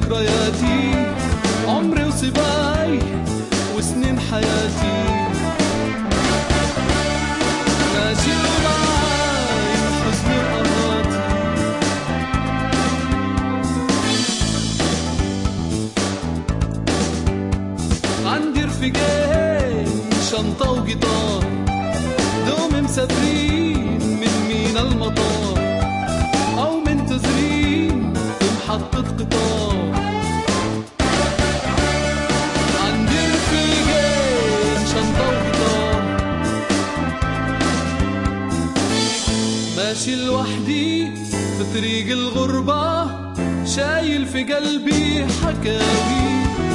ذكرياتي، عمري وصباي وسنين حياتي، ماشي ومعاي حزني وقهاتي. عندي رفيقين شنطة وجيتار، دوم مسافرين من مينا المطار أو منتظرين في محطة قطار. عندي رفيقين شنطة وجيتار، ماشي لوحدي في طريق الغربة، شايل في قلبي حكاوي.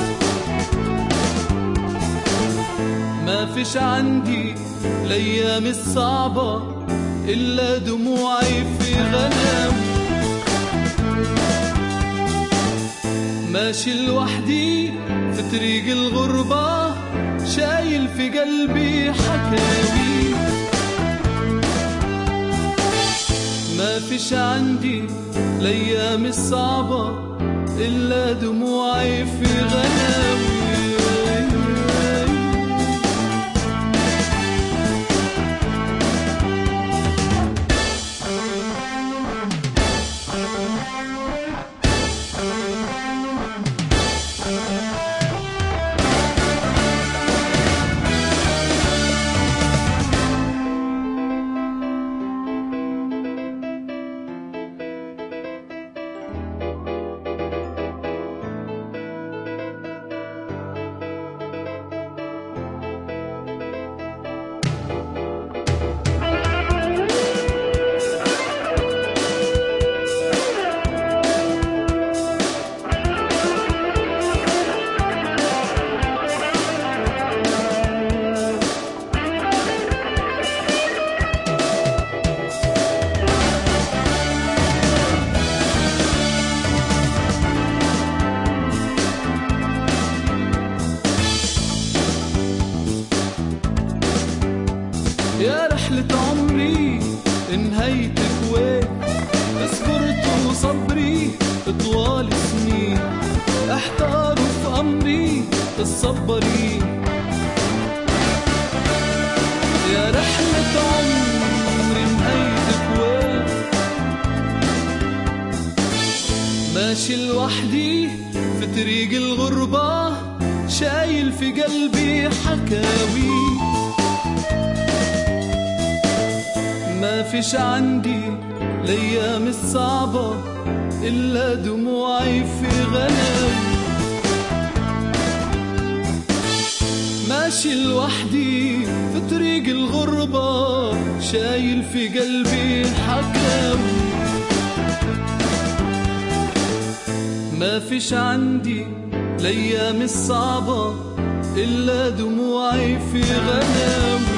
ما فيش عندي الأيام الصعبة إلا دموعي في غناوي. ماشي لوحدي في طريق الغربة، شايل في قلبي حكاوي. ما فيش عندي الأيام الصعبة إلا دموعي في غناوي. يا رحلة عمري انهيتك وين، صبرت وصبري طوال سنين، احتاروا في أمري الصبرين. يا رحلة عمري انهيتك وين، ماشي لوحدي في طريق الغربة، شايل في قلبي حكاوي. ما فيش عندي الأيام الصعبة إلا دموعي في غناوي. ماشي لوحدي في طريق الغربة، شايل في قلبي حكاوي. ما فيش عندي الأيام الصعبة إلا دموعي في غناوي.